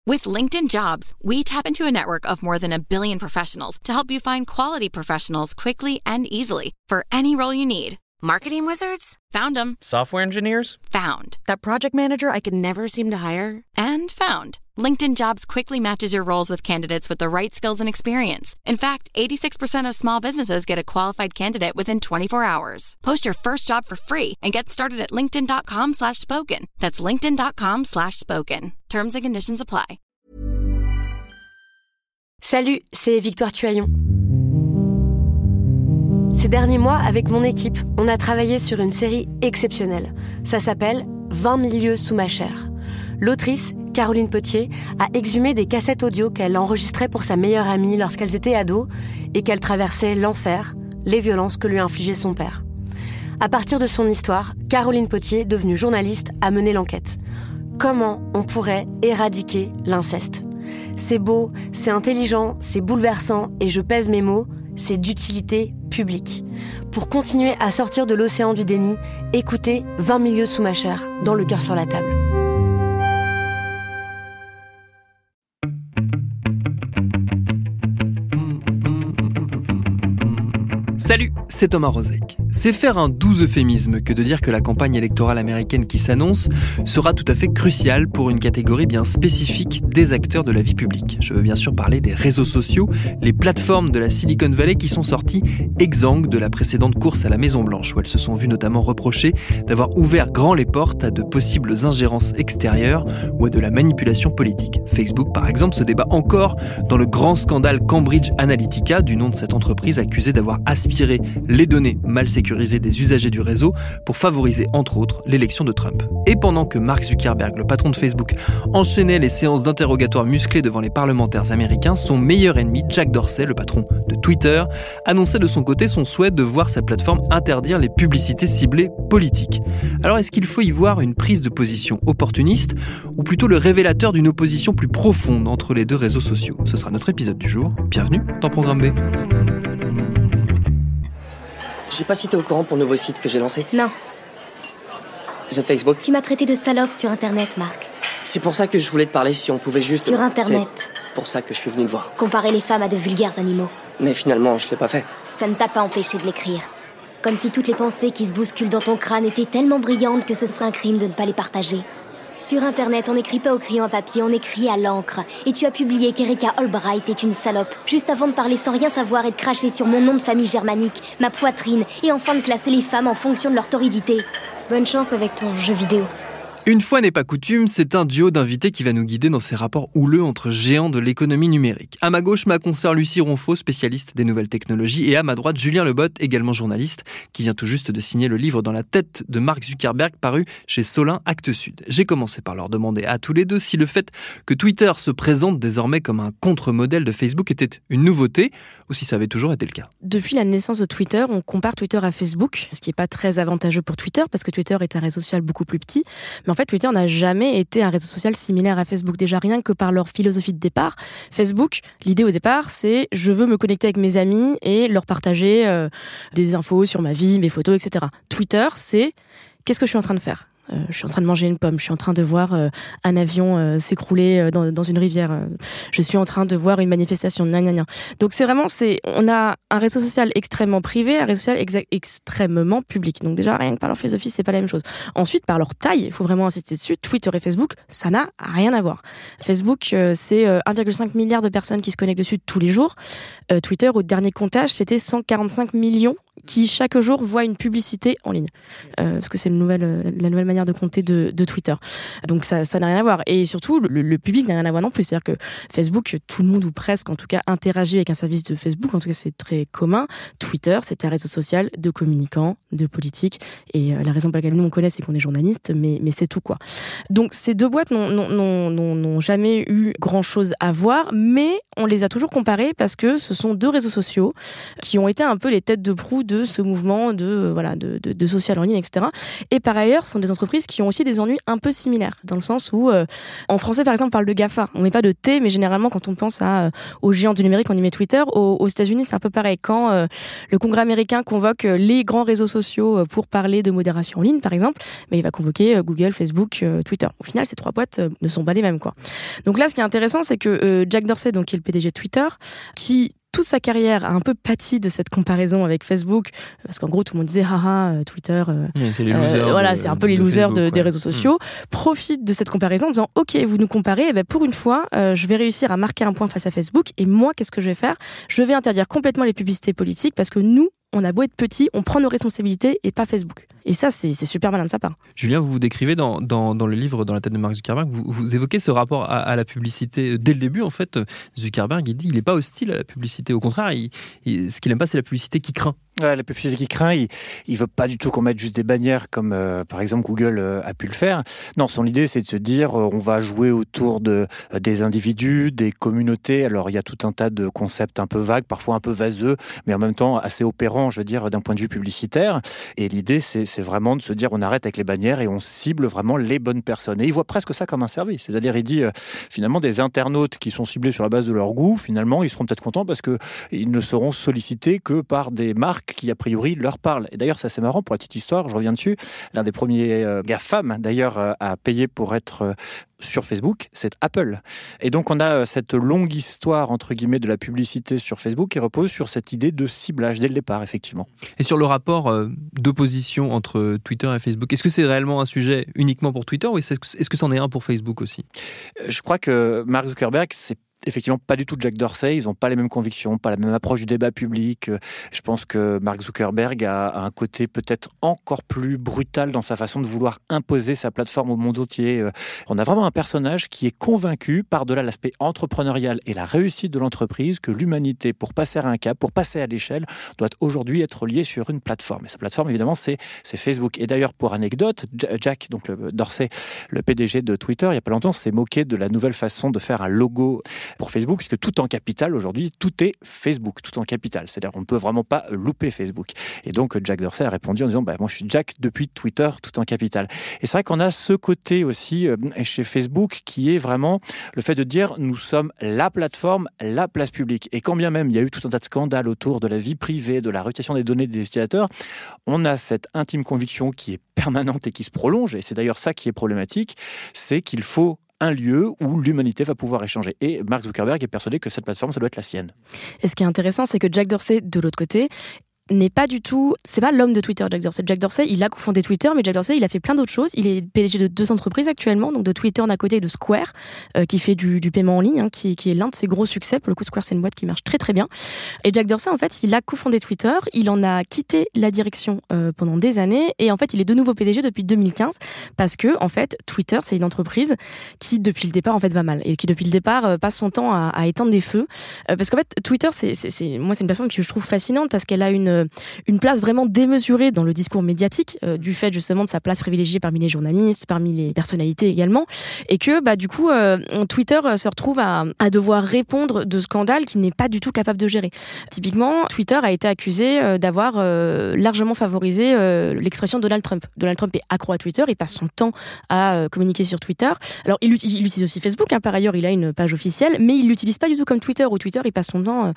With LinkedIn Jobs, we tap into a network of more than 1 billion professionals to help you find quality professionals quickly and easily for any role you need. Marketing wizards? Found them. Software engineers? Found. That project manager I could never seem to hire? And found. LinkedIn Jobs quickly matches your roles with candidates with the right skills and experience. In fact, 86% of small businesses get a qualified candidate within 24 hours. Post your first job for free and get started at linkedin.com/spoken. That's linkedin.com/spoken. Terms and conditions apply. Salut, c'est Victoire Tuaillon. Ces derniers mois, avec mon équipe, on a travaillé sur une série exceptionnelle. Ça s'appelle 20 000 lieues sous ma chair. L'autrice, Caroline Potier, a exhumé des cassettes audio qu'elle enregistrait pour sa meilleure amie lorsqu'elles étaient ados et qu'elle traversait l'enfer, les violences que lui infligeait son père. À partir de son histoire, Caroline Potier, devenue journaliste, a mené l'enquête. Comment on pourrait éradiquer l'inceste ? C'est beau, c'est intelligent, c'est bouleversant et je pèse mes mots, c'est d'utilité publique. Pour continuer à sortir de l'océan du déni, écoutez 20 000 lieues sous ma chair, dans Le cœur sur la table. Salut, c'est Thomas Rozek. C'est faire un doux euphémisme que de dire que la campagne électorale américaine qui s'annonce sera tout à fait cruciale pour une catégorie bien spécifique des acteurs de la vie publique. Je veux bien sûr parler des réseaux sociaux, les plateformes de la Silicon Valley qui sont sorties exsangues de la précédente course à la Maison-Blanche, où elles se sont vues notamment reprocher d'avoir ouvert grand les portes à de possibles ingérences extérieures ou à de la manipulation politique. Facebook, par exemple, se débat encore dans le grand scandale Cambridge Analytica, du nom de cette entreprise accusée d'avoir aspiré les données mal sécurisées des usagers du réseau pour favoriser, entre autres, l'élection de Trump. Et pendant que Mark Zuckerberg, le patron de Facebook, enchaînait les séances d'interrogatoires musclées devant les parlementaires américains, son meilleur ennemi, Jack Dorsey, le patron de Twitter, annonçait de son côté son souhait de voir sa plateforme interdire les publicités ciblées politiques. Alors est-ce qu'il faut y voir une prise de position opportuniste ou plutôt le révélateur d'une opposition plus profonde entre les deux réseaux sociaux ? Ce sera notre épisode du jour. Bienvenue dans Programme B. Je sais pas si t'es au courant pour le nouveau site que j'ai lancé. Non. The Facebook. Tu m'as traité de salope sur Internet, Marc. C'est pour ça que je voulais te parler si on pouvait juste... Sur Internet. C'est pour ça que je suis venu te voir. Comparer les femmes à de vulgaires animaux. Mais finalement, je l'ai pas fait. Ça ne t'a pas empêché de l'écrire. Comme si toutes les pensées qui se bousculent dans ton crâne étaient tellement brillantes que ce serait un crime de ne pas les partager. Sur Internet, on n'écrit pas au crayon à papier, on écrit à l'encre. Et tu as publié qu'Erika Albright est une salope, juste avant de parler sans rien savoir et de cracher sur mon nom de famille germanique, ma poitrine, et enfin de classer les femmes en fonction de leur torridité. Bonne chance avec ton jeu vidéo. Une fois n'est pas coutume, c'est un duo d'invités qui va nous guider dans ces rapports houleux entre géants de l'économie numérique. À ma gauche, ma consoeur Lucie Ronfaux, spécialiste des nouvelles technologies, et à ma droite, Julien Lebotte, également journaliste, qui vient tout juste de signer le livre Dans la tête de Mark Zuckerberg, paru chez Solin Actes Sud. J'ai commencé par leur demander à tous les deux si le fait que Twitter se présente désormais comme un contre-modèle de Facebook était une nouveauté, ou si ça avait toujours été le cas. Depuis la naissance de Twitter, on compare Twitter à Facebook, ce qui n'est pas très avantageux pour Twitter, parce que Twitter est un réseau social beaucoup plus petit, mais en fait, Twitter n'a jamais été un réseau social similaire à Facebook. Déjà, rien que par leur philosophie de départ. Facebook, l'idée au départ, c'est je veux me connecter avec mes amis et leur partager des infos sur ma vie, mes photos, etc. Twitter, c'est qu'est-ce que je suis en train de faire ? Je suis en train de manger une pomme, je suis en train de voir un avion s'écrouler dans une rivière, je suis en train de voir une manifestation, Donc on a un réseau social extrêmement privé, un réseau social extrêmement public. Donc déjà, rien que par leur philosophie, c'est pas la même chose. Ensuite, par leur taille, il faut vraiment insister dessus, Twitter et Facebook, ça n'a rien à voir. Facebook, c'est 1,5 milliard de personnes qui se connectent dessus tous les jours. Twitter, au dernier comptage, c'était 145 millions qui chaque jour voient une publicité en ligne. Parce que c'est la nouvelle manière de compter de Twitter. Donc ça n'a rien à voir. Et surtout, le public n'a rien à voir non plus. C'est-à-dire que Facebook, tout le monde ou presque, en tout cas, interagit avec un service de Facebook. En tout cas, c'est très commun. Twitter, c'est un réseau social de communicants, de politiques. Et la raison pour laquelle nous, on connaît, c'est qu'on est journalistes, mais c'est tout, quoi. Donc ces deux boîtes n'ont jamais eu grand-chose à voir, mais on les a toujours comparées parce que ce sont deux réseaux sociaux qui ont été un peu les têtes de proue de de ce mouvement de social en ligne, etc. Et par ailleurs, ce sont des entreprises qui ont aussi des ennuis un peu similaires, dans le sens où, en français, par exemple, on parle de GAFA. On met pas de T, mais généralement, quand on pense aux géants du numérique, on y met Twitter. Aux États-Unis, c'est un peu pareil. Quand le Congrès américain convoque les grands réseaux sociaux pour parler de modération en ligne, par exemple, il va convoquer Google, Facebook, Twitter. Au final, ces trois boîtes ne sont pas les mêmes, quoi. Donc là, ce qui est intéressant, c'est que Jack Dorsey, donc, qui est le PDG de Twitter, qui toute sa carrière a un peu pâti de cette comparaison avec Facebook, parce qu'en gros tout le monde disait Twitter, c'est les losers c'est un peu les losers Facebook, des réseaux sociaux, profite de cette comparaison en disant ok, vous nous comparez, pour une fois je vais réussir à marquer un point face à Facebook, et moi qu'est-ce que je vais faire? Je vais interdire complètement les publicités politiques, parce que nous, on a beau être petit, on prend nos responsabilités et pas Facebook. Et ça, c'est super malin de sa part. Julien, vous décrivez dans le livre Dans la tête de Mark Zuckerberg, vous évoquez ce rapport à la publicité. Dès le début, en fait, Zuckerberg, il dit il n'est pas hostile à la publicité. Au contraire, ce qu'il n'aime pas, c'est la publicité qui craint. Ouais, la publicité qui craint, il veut pas du tout qu'on mette juste des bannières comme par exemple Google a pu le faire. Non, son idée c'est de se dire on va jouer autour des individus, des communautés. Alors il y a tout un tas de concepts un peu vagues, parfois un peu vaseux, mais en même temps assez opérants, je veux dire, d'un point de vue publicitaire. Et l'idée c'est vraiment de se dire on arrête avec les bannières et on cible vraiment les bonnes personnes. Et il voit presque ça comme un service. C'est-à-dire il dit finalement des internautes qui sont ciblés sur la base de leur goût, finalement ils seront peut-être contents parce que ils ne seront sollicités que par des marques qui a priori leur parlent. Et d'ailleurs, c'est assez marrant pour la petite histoire, je reviens dessus. L'un des premiers GAFAM, d'ailleurs, à payer pour être sur Facebook, c'est Apple. Et donc, on a cette longue histoire, entre guillemets, de la publicité sur Facebook qui repose sur cette idée de ciblage dès le départ, effectivement. Et sur le rapport d'opposition entre Twitter et Facebook, est-ce que c'est réellement un sujet uniquement pour Twitter ou est-ce que c'en est un pour Facebook aussi? Je crois que Mark Zuckerberg, c'est effectivement pas du tout Jack Dorsey, ils n'ont pas les mêmes convictions, pas la même approche du débat public. Je pense que Mark Zuckerberg a un côté peut-être encore plus brutal dans sa façon de vouloir imposer sa plateforme au monde entier. On a vraiment un personnage qui est convaincu, par-delà l'aspect entrepreneurial et la réussite de l'entreprise, que l'humanité, pour passer à un cap, pour passer à l'échelle, doit aujourd'hui être liée sur une plateforme. Et sa plateforme, évidemment, c'est Facebook. Et d'ailleurs, pour anecdote, Jack, donc Dorsey, le PDG de Twitter, il n'y a pas longtemps, s'est moqué de la nouvelle façon de faire un logo pour Facebook, puisque tout en capital aujourd'hui, tout est Facebook, tout en capital. C'est-à-dire qu'on ne peut vraiment pas louper Facebook. Et donc Jack Dorsey a répondu en disant moi je suis Jack depuis Twitter, tout en capital. Et c'est vrai qu'on a ce côté aussi chez Facebook qui est vraiment le fait de dire nous sommes la plateforme, la place publique. Et quand bien même il y a eu tout un tas de scandales autour de la vie privée, de la réutilisation des données des utilisateurs, on a cette intime conviction qui est permanente et qui se prolonge, et c'est d'ailleurs ça qui est problématique, c'est qu'il faut un lieu où l'humanité va pouvoir échanger. Et Mark Zuckerberg est persuadé que cette plateforme, ça doit être la sienne. Et ce qui est intéressant, c'est que Jack Dorsey, de l'autre côté, n'est pas du tout... C'est pas l'homme de Twitter, Jack Dorsey. Jack Dorsey, il a cofondé Twitter, mais Jack Dorsey, il a fait plein d'autres choses. Il est PDG de 2 entreprises actuellement, donc de Twitter d'un côté et de Square, qui fait du paiement en ligne, qui est l'un de ses gros succès. Pour le coup, Square, c'est une boîte qui marche très très bien. Et Jack Dorsey, en fait, il a cofondé Twitter, il en a quitté la direction pendant des années, et en fait, il est de nouveau PDG depuis 2015, parce que, en fait, Twitter, c'est une entreprise qui, depuis le départ, en fait, va mal, et qui, depuis le départ, passe son temps à éteindre des feux. Parce qu'en fait, Twitter, moi, c'est une plateforme que je trouve fascinante, parce qu'elle a une place vraiment démesurée dans le discours médiatique, du fait justement de sa place privilégiée parmi les journalistes, parmi les personnalités également, et que du coup Twitter se retrouve à devoir répondre de scandales qu'il n'est pas du tout capable de gérer. Typiquement, Twitter a été accusé d'avoir largement favorisé l'expression Donald Trump. Donald Trump est accro à Twitter, il passe son temps à communiquer sur Twitter. Alors il utilise aussi Facebook, par ailleurs il a une page officielle, mais il l'utilise pas du tout comme Twitter, où Twitter il passe son temps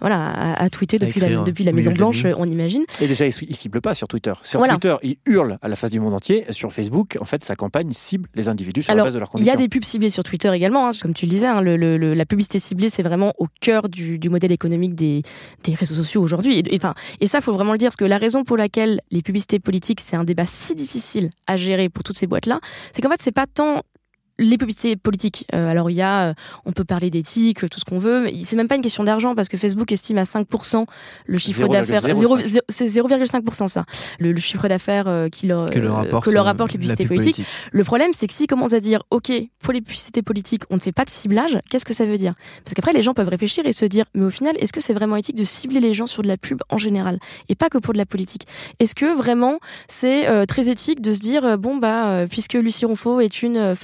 à tweeter depuis la Maison Blanche, on imagine. Et déjà, il cible pas sur Twitter. Sur Twitter, il hurle à la face du monde entier. Sur Facebook, en fait, sa campagne cible les individus sur la base de leurs convictions. Il y a des pubs ciblées sur Twitter également, comme tu le disais. La publicité ciblée, c'est vraiment au cœur du modèle économique des réseaux sociaux aujourd'hui. Et ça, faut vraiment le dire, parce que la raison pour laquelle les publicités politiques, c'est un débat si difficile à gérer pour toutes ces boîtes-là, c'est qu'en fait, c'est pas tant les publicités politiques. Alors on peut parler d'éthique, tout ce qu'on veut, mais c'est même pas une question d'argent, parce que Facebook estime à 5% le chiffre d'affaires. C'est 0,5% ça. Le chiffre d'affaires que leur rapporte les publicités politiques. Le problème, c'est que s'ils commencent à dire, ok, pour les publicités politiques, on ne fait pas de ciblage, qu'est-ce que ça veut dire? Parce qu'après, les gens peuvent réfléchir et se dire, mais au final, est-ce que c'est vraiment éthique de cibler les gens sur de la pub en général, et pas que pour de la politique? Est-ce que vraiment, c'est très éthique de se dire, puisque Lucie Ronfaux est une femme de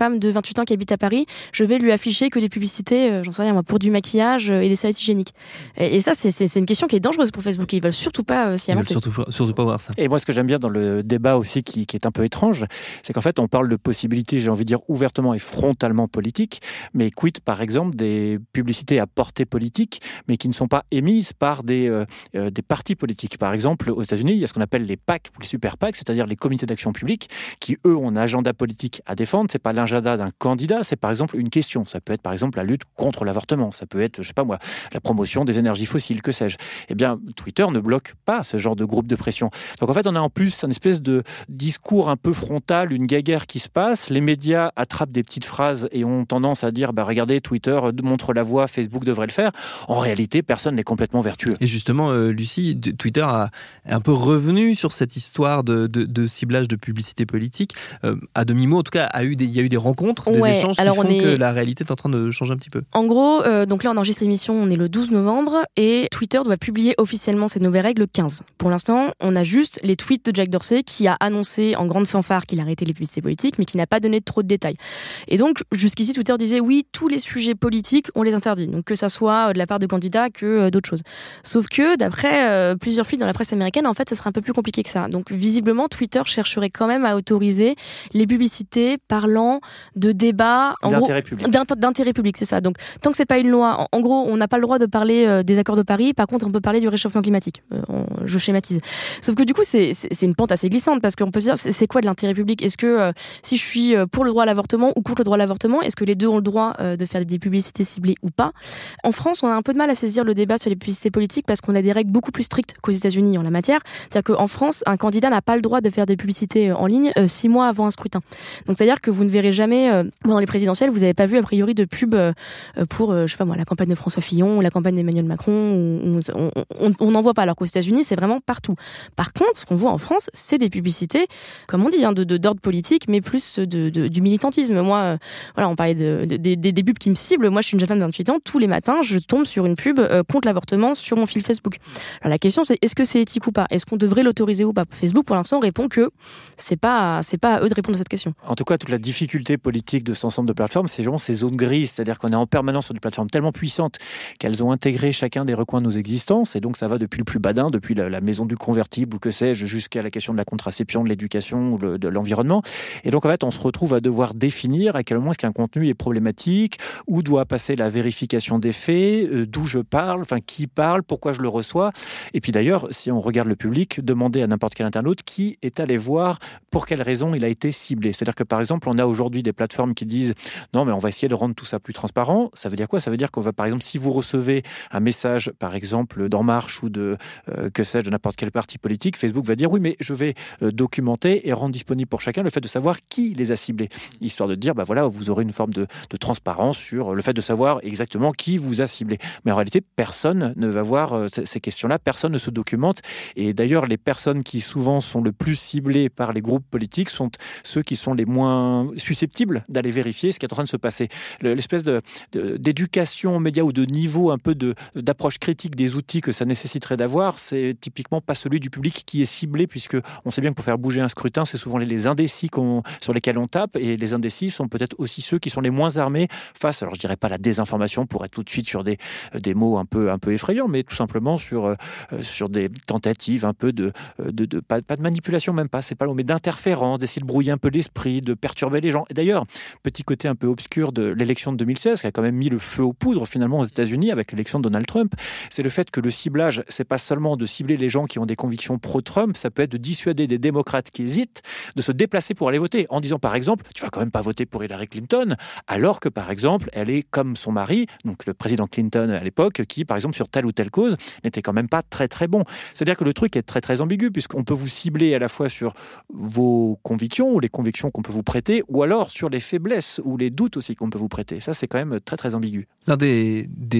tweetant qui habite à Paris, je vais lui afficher que des publicités, j'en sais rien moi, pour du maquillage et des serviettes hygiéniques. Et ça, c'est une question qui est dangereuse pour Facebook. Ils veulent surtout pas s'y avancer. Ils veulent surtout pas voir ça. Et moi, ce que j'aime bien dans le débat aussi, qui est un peu étrange, c'est qu'en fait, on parle de possibilités, j'ai envie de dire, ouvertement et frontalement politiques, mais quid, par exemple, des publicités à portée politique, mais qui ne sont pas émises par des partis politiques. Par exemple, aux États-Unis, il y a ce qu'on appelle les PAC ou les super PAC, c'est-à-dire les comités d'action publique, qui, eux, ont un agenda politique à défendre. C'est pas l'agenda d'un candidat, c'est par exemple une question. Ça peut être, par exemple, la lutte contre l'avortement. Ça peut être, je sais pas moi, la promotion des énergies fossiles, que sais-je. Eh bien, Twitter ne bloque pas ce genre de groupe de pression. Donc, en fait, on a en plus une espèce de discours un peu frontal, une guéguerre qui se passe. Les médias attrapent des petites phrases et ont tendance à dire, regardez, Twitter montre la voie, Facebook devrait le faire. En réalité, personne n'est complètement vertueux. Et justement, Lucie, Twitter est un peu revenu sur cette histoire de ciblage de publicité politique. À demi-mot, en tout cas, il y a eu des rencontres, des échanges qui font que la réalité est en train de changer un petit peu. En gros, donc là, on enregistre l'émission, on est le 12 novembre et Twitter doit publier officiellement ses nouvelles règles le 15. Pour l'instant, on a juste les tweets de Jack Dorsey qui a annoncé en grande fanfare qu'il arrêtait les publicités politiques, mais qui n'a pas donné trop de détails. Et donc, jusqu'ici, Twitter disait oui, tous les sujets politiques, on les interdit. Donc, que ça soit de la part de candidats que d'autres choses. Sauf que, d'après plusieurs fuites dans la presse américaine, en fait, ça serait un peu plus compliqué que ça. Donc, visiblement, Twitter chercherait quand même à autoriser les publicités parlant de débats d'intérêt public, c'est ça. Donc, tant que c'est pas une loi, en gros, on n'a pas le droit de parler des accords de Paris. Par contre, on peut parler du réchauffement climatique. Je schématise. Sauf que du coup, c'est une pente assez glissante parce qu'on peut se dire, c'est quoi de l'intérêt public ? Est-ce que si je suis pour le droit à l'avortement ou contre le droit à l'avortement, est-ce que les deux ont le droit de faire des publicités ciblées ou pas ? En France, on a un peu de mal à saisir le débat sur les publicités politiques parce qu'on a des règles beaucoup plus strictes qu'aux États-Unis en la matière. C'est-à-dire qu'en France, un candidat n'a pas le droit de faire des publicités en ligne 6 mois avant un scrutin. Donc, c'est-à-dire que vous ne verrez jamais, dans les présidentielles, vous n'avez pas vu a priori de pub pour, je sais pas moi, la campagne de François Fillon ou la campagne d'Emmanuel Macron. On n'en voit pas, alors qu'aux États-Unis, c'est vraiment partout. Par contre, ce qu'on voit en France, c'est des publicités, comme on dit, d'ordre politique, mais plus du militantisme. Moi, voilà, on parlait des pubs qui me ciblent. Moi, je suis une jeune femme de 28 ans. Tous les matins, je tombe sur une pub contre l'avortement sur mon fil Facebook. Alors la question, c'est est-ce que c'est éthique ou pas ? Est-ce qu'on devrait l'autoriser ou pas ? Facebook, pour l'instant, répond que c'est pas à eux de répondre à cette question. En tout cas, toute la difficulté politique de cet ensemble de plateformes, c'est vraiment ces zones grises. C'est-à-dire qu'on est en permanence sur des plateformes tellement puissantes qu'elles ont intégré chacun des recoins de nos existences. Et donc, ça va depuis le plus badin, depuis la maison du convertible ou que sais-je, jusqu'à la question de la contraception, de l'éducation ou de l'environnement. Et donc, en fait, on se retrouve à devoir définir à quel moment est-ce qu'un contenu est problématique, où doit passer la vérification des faits, d'où je parle, enfin, qui parle, pourquoi je le reçois. Et puis d'ailleurs, si on regarde le public, demander à n'importe quel internaute qui est allé voir, pour quelle raison il a été ciblé. C'est-à-dire que, par exemple, on a aujourd'hui des plateformes qui disent « Non, mais on va essayer de rendre tout ça plus transparent ». Ça veut dire quoi ? Ça veut dire qu'on va, par exemple, si vous recevez un message, par exemple, d'En Marche ou de, que sais-je, de n'importe quel parti politique, Facebook va dire « Oui, mais je vais documenter et rendre disponible pour chacun le fait de savoir qui les a ciblés ». Histoire de dire, voilà, vous aurez une forme de transparence sur le fait de savoir exactement qui vous a ciblé. Mais en réalité, personne ne va voir ces questions-là, personne ne se documente. Et d'ailleurs, les personnes qui souvent sont le plus ciblées par les groupes politiques sont ceux qui sont les moins susceptibles d'aller vérifier ce qui est en train de se passer. L'espèce d'éducation aux médias ou de niveau un peu d'approche critique des outils que ça nécessiterait d'avoir, c'est typiquement pas celui du public qui est ciblé, puisque on sait bien que pour faire bouger un scrutin, c'est souvent les indécis sur lesquels on tape, et les indécis sont peut-être aussi ceux qui sont les moins armés face, alors je dirais pas la désinformation pour être tout de suite sur des mots un peu effrayants, mais tout simplement sur des tentatives un peu pas de manipulation, même pas, c'est pas long, mais d'interférence, d'essayer de brouiller un peu l'esprit, de perturber les gens. Et d'ailleurs, petit côté un peu obscur de l'élection de 2016, qui a quand même mis le feu aux poudres finalement aux États-Unis avec l'élection de Donald Trump, c'est le fait que le ciblage, c'est pas seulement de cibler les gens qui ont des convictions pro-Trump, ça peut être de dissuader des démocrates qui hésitent de se déplacer pour aller voter, en disant par exemple, tu vas quand même pas voter pour Hillary Clinton, alors que par exemple, elle est comme son mari, donc le président Clinton à l'époque, qui par exemple sur telle ou telle cause n'était quand même pas très très bon. C'est-à-dire que le truc est très très ambigu, puisqu'on peut vous cibler à la fois sur vos convictions ou les convictions qu'on peut vous prêter, ou alors sur les faiblesses ou les doutes aussi qu'on peut vous prêter. Ça, c'est quand même très très ambigu. L'un des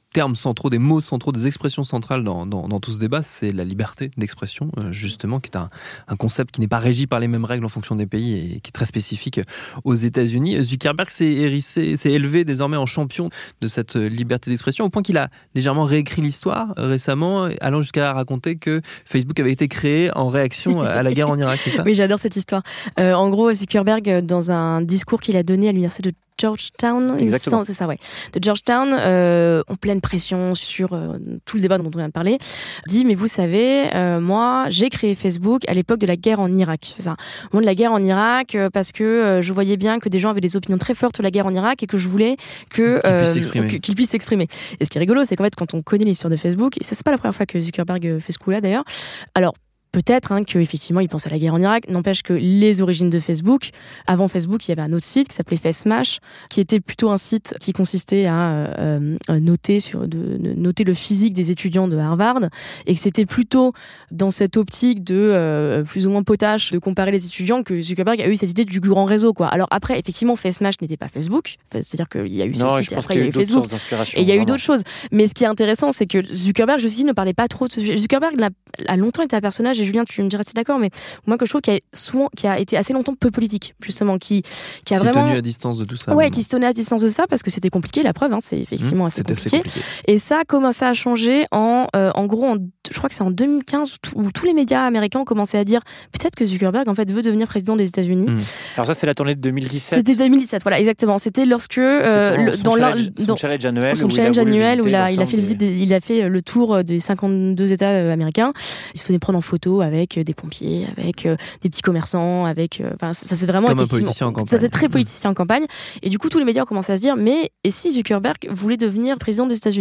termes centraux, des mots centraux, des expressions centrales dans tout ce débat, c'est la liberté d'expression, justement, qui est un concept qui n'est pas régi par les mêmes règles en fonction des pays et qui est très spécifique aux États-Unis. Zuckerberg s'est élevé désormais en champion de cette liberté d'expression, au point qu'il a légèrement réécrit l'histoire récemment, allant jusqu'à raconter que Facebook avait été créé en réaction à la guerre en Irak, c'est ça ? Oui, j'adore cette histoire. En gros, Zuckerberg, dans un discours qu'il a donné à l'université de Georgetown, c'est ça, ouais. De Georgetown, en pleine pression sur tout le débat dont on vient de parler, dit, mais vous savez, moi, j'ai créé Facebook à l'époque de la guerre en Irak, c'est ça. Au moment de la guerre en Irak, parce que je voyais bien que des gens avaient des opinions très fortes sur la guerre en Irak et que je voulais qu'ils puissent s'exprimer. Et ce qui est rigolo, c'est qu'en fait, quand on connaît l'histoire de Facebook, et ça, c'est pas la première fois que Zuckerberg fait ce coup-là, d'ailleurs, alors, peut-être qu'effectivement il pense à la guerre en Irak, n'empêche que les origines de Facebook, avant Facebook il y avait un autre site qui s'appelait FaceMash, qui était plutôt un site qui consistait à noter le physique des étudiants de Harvard, et que c'était plutôt dans cette optique de plus ou moins potache de comparer les étudiants que Zuckerberg a eu cette idée du grand réseau, quoi. Alors après, effectivement, FaceMash n'était pas Facebook, c'est-à-dire qu'il y a eu ce site et après il y a eu Facebook, et il y a eu d'autres choses. Mais ce qui est intéressant, c'est que Zuckerberg, je aussi, ne parlait pas trop de ce sujet. Zuckerberg a longtemps été un personnage, et Julien, tu me diras si t'es d'accord, mais moi que je trouve qui a été assez longtemps peu politique, justement, qui a vraiment tenu à distance de tout ça. Ouais, qui se tenait à distance de ça parce que c'était compliqué. La preuve, c'est effectivement assez compliqué. Et ça a commencé à changer en gros, je crois que c'est en 2015 où tous les médias américains ont commencé à dire peut-être que Zuckerberg en fait veut devenir président des États-Unis. Alors ça, c'est la tournée de 2017. C'était 2017, voilà, exactement. C'était lorsque son challenge annuel où il a fait le tour des 52 États américains. Il se faisait prendre en photo avec des pompiers, avec des petits commerçants, avec ça c'est vraiment comme un politicien en campagne. C'était très politicien en campagne. Et du coup, tous les médias ont commencé à se dire mais et si Zuckerberg voulait devenir président des États-Unis ?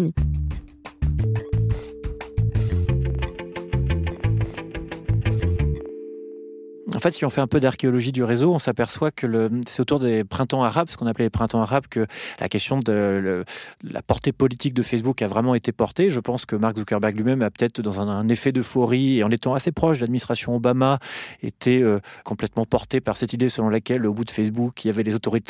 En fait, si on fait un peu d'archéologie du réseau, on s'aperçoit que c'est autour des printemps arabes, ce qu'on appelait les printemps arabes, que la question de la portée politique de Facebook a vraiment été portée. Je pense que Mark Zuckerberg lui-même a peut-être, dans un effet d'euphorie et en étant assez proche de l'administration Obama, été complètement porté par cette idée selon laquelle, au bout de Facebook, il y avait les autoroutes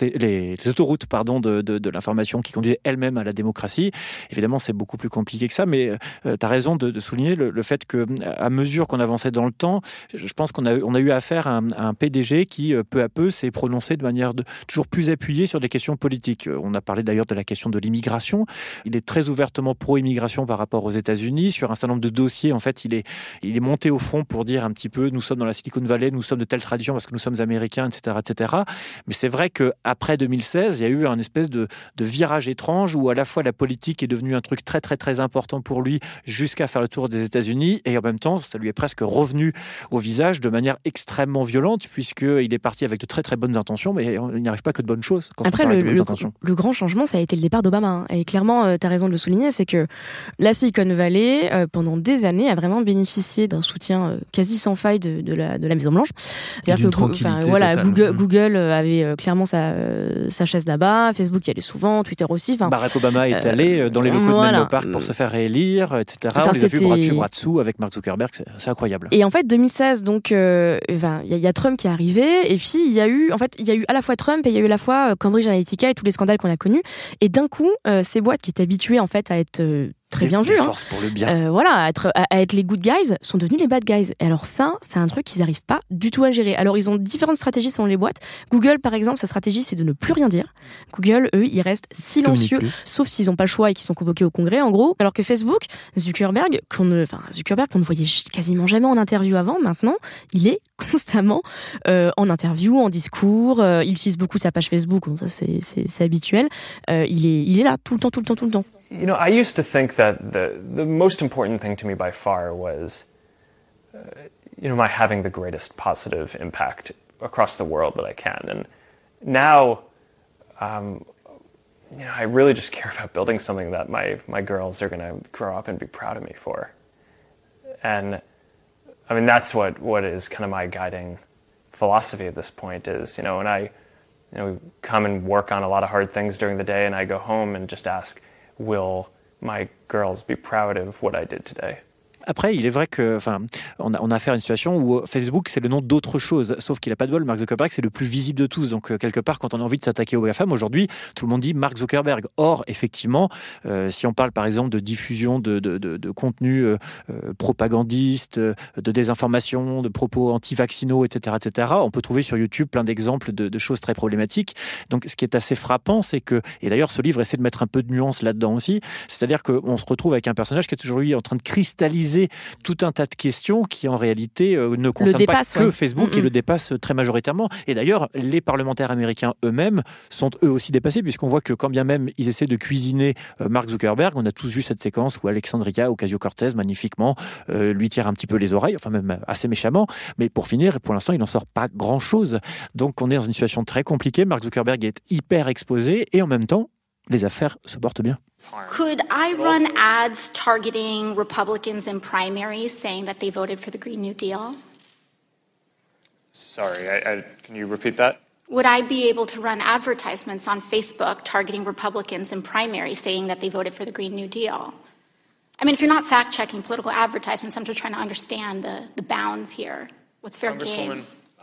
de l'information qui conduisaient elles-mêmes à la démocratie. Évidemment, c'est beaucoup plus compliqué que ça, mais tu as raison de souligner le fait qu'à mesure qu'on avançait dans le temps, je pense qu'on a eu affaire à un PDG qui, peu à peu, s'est prononcé de manière toujours plus appuyée sur des questions politiques. On a parlé d'ailleurs de la question de l'immigration. Il est très ouvertement pro-immigration par rapport aux États-Unis. Sur un certain nombre de dossiers, en fait, il est monté au front pour dire un petit peu, nous sommes dans la Silicon Valley, nous sommes de telle tradition parce que nous sommes américains, etc., etc. Mais c'est vrai qu'après 2016, il y a eu un espèce de virage étrange où à la fois la politique est devenue un truc très, très, très important pour lui jusqu'à faire le tour des États-Unis, et en même temps, ça lui est presque revenu au visage de manière extrêmement violente, puisqu'il est parti avec de très très bonnes intentions, mais il n'y arrive pas que de bonnes choses. Après, le grand changement, ça a été le départ d'Obama. Et clairement, tu as raison de le souligner, c'est que la Silicon Valley, pendant des années, a vraiment bénéficié d'un soutien quasi sans faille de la Maison-Blanche. C'est-à-dire que Google avait clairement sa chaise là-bas, Facebook y allait souvent, Twitter aussi. Barack Obama est allé dans les locaux de Menlo Park pour se faire réélire, etc. On les a vu bras dessus, bras dessous avec Mark Zuckerberg, c'est incroyable. Et en fait, 2016, donc, il y a Trump qui est arrivé, et puis il y a eu à la fois Trump et il y a eu à la fois Cambridge Analytica et tous les scandales qu'on a connus, et d'un coup ces boîtes qui étaient habituées en fait à être très bien vues, pour le bien. à être les good guys, sont devenus les bad guys. Et alors ça, c'est un truc qu'ils n'arrivent pas du tout à gérer. Alors ils ont différentes stratégies selon les boîtes. Google, par exemple, sa stratégie, c'est de ne plus rien dire. Google, eux, ils restent silencieux, sauf s'ils n'ont pas le choix et qu'ils sont convoqués au congrès, en gros. Alors que Facebook, Zuckerberg, qu'on ne voyait quasiment jamais en interview avant, maintenant, il est constamment en interview, en discours. Il utilise beaucoup sa page Facebook, donc ça c'est habituel. Il est là tout le temps. You know, I used to think that the most important thing to me by far was, my having the greatest positive impact across the world that I can. And now, I really just care about building something that my girls are going to grow up and be proud of me for. And, I mean, that's what is kind of my guiding philosophy at this point is, when I, come and work on a lot of hard things during the day and I go home and just ask, will my girls be proud of what I did today? Après, il est vrai que, on a affaire à une situation où Facebook, c'est le nom d'autre chose. Sauf qu'il n'a pas de bol. Mark Zuckerberg, c'est le plus visible de tous. Donc, quelque part, quand on a envie de s'attaquer aux GAFAM, aujourd'hui, tout le monde dit Mark Zuckerberg. Or, effectivement, si on parle, par exemple, de diffusion de contenu propagandiste, de désinformation, de propos anti-vaccinaux, etc., on peut trouver sur YouTube plein d'exemples de choses très problématiques. Donc, ce qui est assez frappant, c'est que, et d'ailleurs, ce livre essaie de mettre un peu de nuance là-dedans aussi, c'est-à-dire qu'on se retrouve avec un personnage qui est aujourd'hui en train de cristalliser tout un tas de questions qui, en réalité, ne concernent pas que Facebook et le dépassent très majoritairement. Et d'ailleurs, les parlementaires américains eux-mêmes sont eux aussi dépassés, puisqu'on voit que quand bien même ils essaient de cuisiner Mark Zuckerberg, on a tous vu cette séquence où Alexandria Ocasio-Cortez, magnifiquement, lui tire un petit peu les oreilles, enfin même assez méchamment, mais pour finir, pour l'instant, il n'en sort pas grand-chose. Donc on est dans une situation très compliquée, Mark Zuckerberg est hyper exposé, et en même temps, les affaires se portent bien. Could I run ads targeting Republicans in primaries saying that they voted for the Green New Deal? Sorry, can you repeat that? Would I be able to run advertisements on Facebook targeting Republicans in primaries saying that they voted for the Green New Deal? I mean, if you're not fact-checking political advertisements, I'm just trying to understand the bounds here. What's fair game?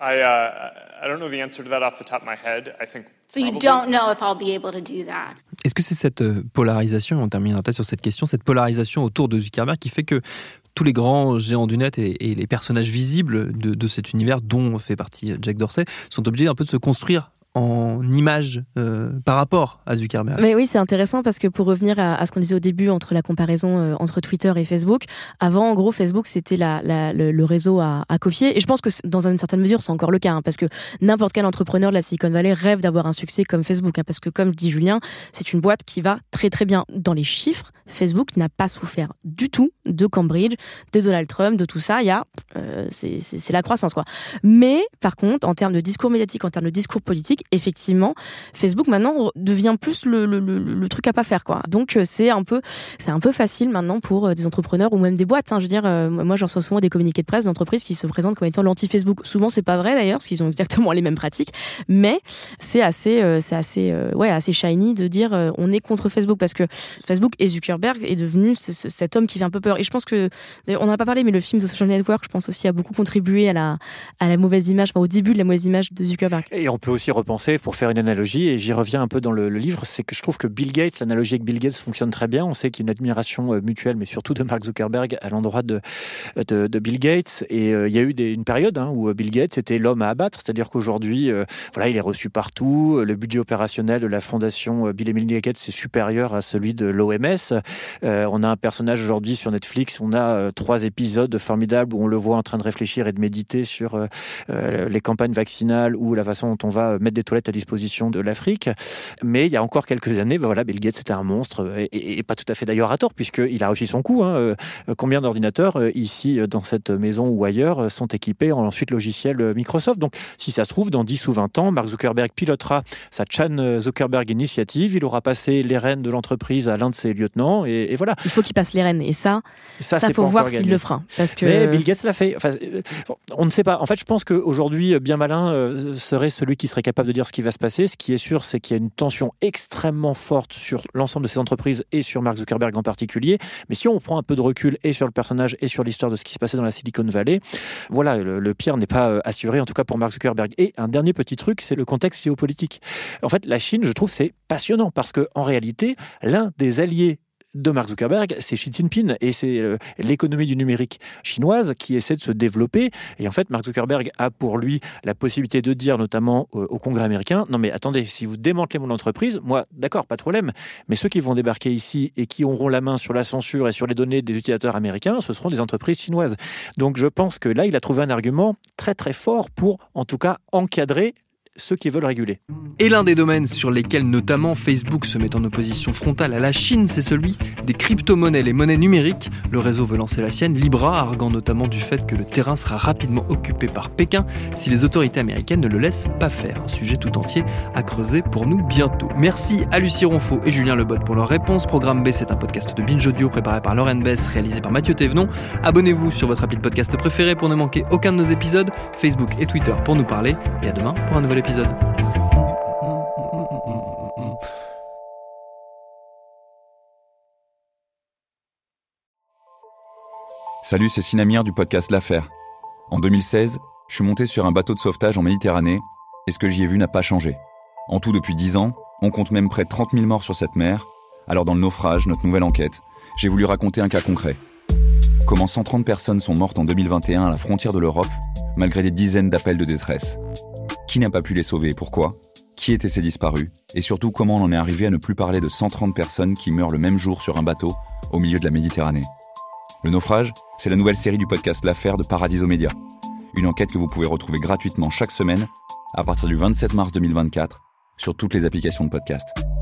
I don't know the answer to that off the top of my head. I think So you don't know if I'll be able to do that. Est-ce que c'est cette polarisation, on terminera peut-être sur cette question, cette polarisation autour de Zuckerberg qui fait que tous les grands géants du net et les personnages visibles de cet univers dont fait partie Jack Dorsey sont obligés un peu de se construire en image par rapport à Zuckerberg. Mais oui, c'est intéressant parce que pour revenir à ce qu'on disait au début entre la comparaison entre Twitter et Facebook, avant, en gros, Facebook, c'était le réseau à copier. Et je pense que dans une certaine mesure, c'est encore le cas, hein, parce que n'importe quel entrepreneur de la Silicon Valley rêve d'avoir un succès comme Facebook, hein, parce que comme dit Julien, c'est une boîte qui va très très bien. Dans les chiffres, Facebook n'a pas souffert du tout de Cambridge, de Donald Trump, de tout ça. Il y a, c'est la croissance, quoi. Mais par contre, en termes de discours médiatique, en termes de discours politique, effectivement, Facebook maintenant devient plus le truc à pas faire, quoi. Donc c'est un peu facile maintenant pour des entrepreneurs ou même des boîtes, hein. Je veux dire, moi je reçois souvent des communiqués de presse d'entreprises qui se présentent comme étant l'anti-Facebook. Souvent c'est pas vrai d'ailleurs, parce qu'ils ont exactement les mêmes pratiques, mais c'est assez shiny de dire on est contre Facebook, parce que Facebook et Zuckerberg est devenu cet homme qui fait un peu peur. Et je pense que, on n'en a pas parlé, mais le film The Social Network, je pense aussi, a beaucoup contribué à la mauvaise image, enfin au début de la mauvaise image de Zuckerberg. Et on peut aussi repenser, pour faire une analogie, et j'y reviens un peu dans le livre, c'est que je trouve que Bill Gates, l'analogie avec Bill Gates fonctionne très bien. On sait qu'il y a une admiration mutuelle, mais surtout de Mark Zuckerberg à l'endroit de Bill Gates. Et il y a eu une période où Bill Gates était l'homme à abattre, c'est-à-dire qu'aujourd'hui, il est reçu partout. Le budget opérationnel de la fondation Bill et Melinda Gates est supérieur à celui de l'OMS. On a un personnage aujourd'hui sur Netflix, on a 3 épisodes formidables où on le voit en train de réfléchir et de méditer sur les campagnes vaccinales ou la façon dont on va mettre des toilettes à disposition de l'Afrique. Mais il y a encore quelques années, Bill Gates était un monstre, et pas tout à fait d'ailleurs à tort, puisqu'il a réussi son coup. Combien d'ordinateurs ici, dans cette maison ou ailleurs, sont équipés en ensuite logiciel Microsoft. Donc, si ça se trouve, dans 10 ou 20 ans, Mark Zuckerberg pilotera sa Chan Zuckerberg Initiative, il aura passé les rênes de l'entreprise à l'un de ses lieutenants, et voilà. Il faut qu'il passe les rênes, et ça faut voir s'il le fera. Parce que... Mais Bill Gates l'a fait. Enfin, on ne sait pas. En fait, je pense qu'aujourd'hui, bien malin serait celui qui serait capable de dire ce qui va se passer. Ce qui est sûr, c'est qu'il y a une tension extrêmement forte sur l'ensemble de ces entreprises et sur Mark Zuckerberg en particulier. Mais si on prend un peu de recul et sur le personnage et sur l'histoire de ce qui se passait dans la Silicon Valley, voilà, le pire n'est pas assuré, en tout cas pour Mark Zuckerberg. Et un dernier petit truc, c'est le contexte géopolitique. En fait, la Chine, je trouve, c'est passionnant parce que en réalité, l'un des alliés de Mark Zuckerberg, c'est Xi Jinping, et c'est l'économie du numérique chinoise qui essaie de se développer. Et en fait, Mark Zuckerberg a pour lui la possibilité de dire, notamment au Congrès américain, non mais attendez, si vous démantelez mon entreprise, moi, d'accord, pas de problème, mais ceux qui vont débarquer ici et qui auront la main sur la censure et sur les données des utilisateurs américains, ce seront des entreprises chinoises. Donc je pense que là, il a trouvé un argument très très fort pour, en tout cas, encadrer ceux qui veulent réguler. Et l'un des domaines sur lesquels notamment Facebook se met en opposition frontale à la Chine, c'est celui des crypto-monnaies, les monnaies numériques. Le réseau veut lancer la sienne, Libra, arguant notamment du fait que le terrain sera rapidement occupé par Pékin si les autorités américaines ne le laissent pas faire. Un sujet tout entier à creuser pour nous bientôt. Merci à Lucie Ronfaux et Julien Lebotte pour leurs réponses. Programme B, c'est un podcast de Binge Audio préparé par Lauren Bess, réalisé par Mathieu Thévenon. Abonnez-vous sur votre appli de podcast préféré pour ne manquer aucun de nos épisodes, Facebook et Twitter pour nous parler, et à demain pour un nouvel épisode. Salut, c'est Sinamir du podcast L'Affaire. En 2016, je suis monté sur un bateau de sauvetage en Méditerranée et ce que j'y ai vu n'a pas changé. En tout, depuis 10 ans, on compte même près de 30 000 morts sur cette mer. Alors dans le naufrage, notre nouvelle enquête, j'ai voulu raconter un cas concret. Comment 130 personnes sont mortes en 2021 à la frontière de l'Europe, malgré des dizaines d'appels de détresse. Qui n'a pas pu les sauver et pourquoi ? Qui étaient ces disparus ? Et surtout, comment on en est arrivé à ne plus parler de 130 personnes qui meurent le même jour sur un bateau au milieu de la Méditerranée ? Le naufrage, c'est la nouvelle série du podcast L'Affaire de Paradiso Media. Une enquête que vous pouvez retrouver gratuitement chaque semaine à partir du 27 mars 2024 sur toutes les applications de podcast.